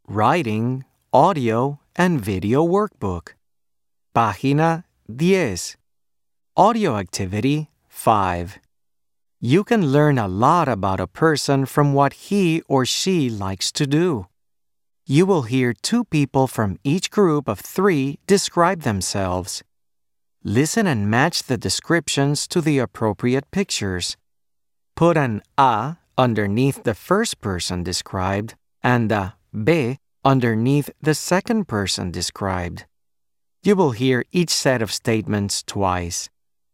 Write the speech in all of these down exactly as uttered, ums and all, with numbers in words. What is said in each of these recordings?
Writing, Audio, and Video Workbook. Página diez. Audio Activity five. You can learn a lot about a person from what he or she likes to do. You will hear two people from each group of three describe themselves. Listen and match the descriptions to the appropriate pictures. Put an A underneath the first person described and a B underneath the second person described. You will hear each set of statements twice.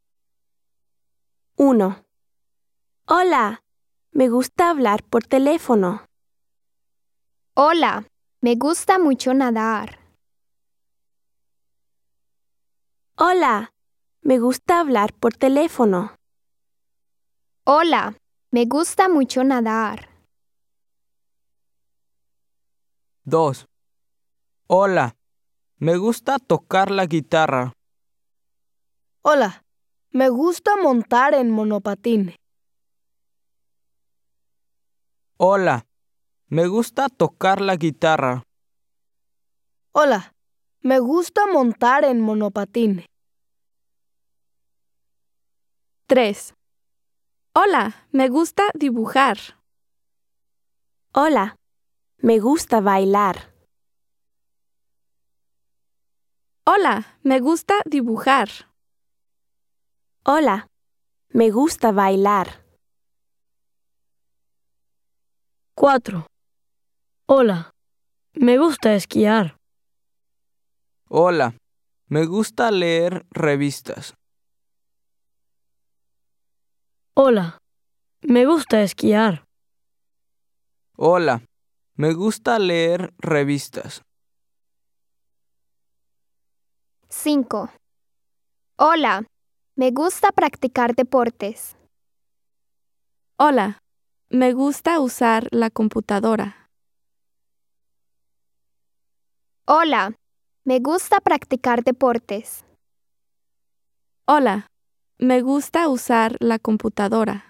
uno. Hola, me gusta hablar por teléfono. Hola, me gusta mucho nadar. Hola, me gusta hablar por teléfono. Hola, me gusta mucho nadar. dos. Hola, me gusta tocar la guitarra. Hola, me gusta montar en monopatín. Hola, me gusta tocar la guitarra. Hola, me gusta montar en monopatín. tres. Hola, me gusta dibujar. Hola, me gusta bailar. Hola, me gusta dibujar. Hola, me gusta bailar. cuatro. Hola, me gusta esquiar. Hola, me gusta leer revistas. Hola, me gusta esquiar. Hola, me gusta leer revistas. cinco. Hola, me gusta practicar deportes. Hola, me gusta usar la computadora. Hola, me gusta practicar deportes. Hola, me gusta usar la computadora.